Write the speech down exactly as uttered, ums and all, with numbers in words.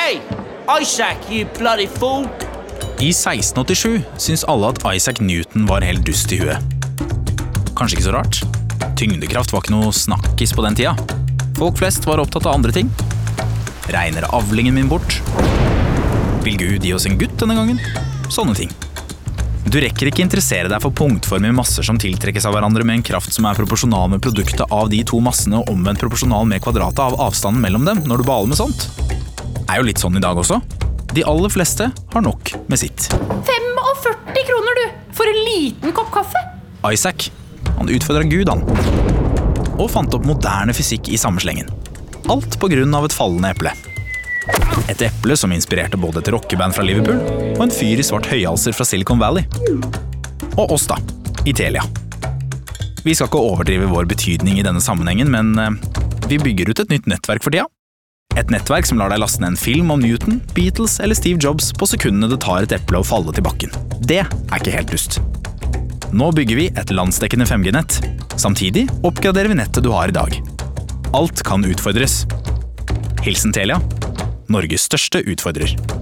Hey, Isaac, you bloody fool! I seksten åttisju syns alle at Isaac Newton var helt dust i huet. Kanskje ikke så rart. Tyngdekraft var ikke noe snakkis på den tida. Folk flest var opptatt av andre ting. Regner avlingen min bort? Vil Gud gi oss en gutt denne gangen? Sånne ting. Du rekker ikke interessere deg for punktformige masser som tiltrekkes av hverandre med en kraft som er proporsjonal med produktet av de to massene og omvendt proporsjonal med kvadratet av avstanden mellom dem når du baler med sånt. Er jo litt sånn i dag også. De aller fleste har nok med sitt. førti kroner du, for en liten kopp kaffe. Isaac, han utfordret Gud han. Og fant opp moderne fysikk i samme slengen. Alt på grunn av et fallende eple. Et eple som inspirerte både et rockeband fra Liverpool og en fyr i svart høyhalser fra Silicon Valley. Og oss da, i Telia. Vi skal ikke overdrive vår betydning i denne sammenhengen, men vi bygger ut et nytt nettverk for tida. Et nettverk som lar deg laste ned en film om Newton, Beatles eller Steve Jobs på sekundene det tar et eple å falle til bakken. Det er ikke helt dust. Nå bygger vi et landsdekkende fem G-nett. Samtidig oppgraderer vi nettet du har i dag. Alt kan utfordres. Hilsen Telia, Norges største utfordrer.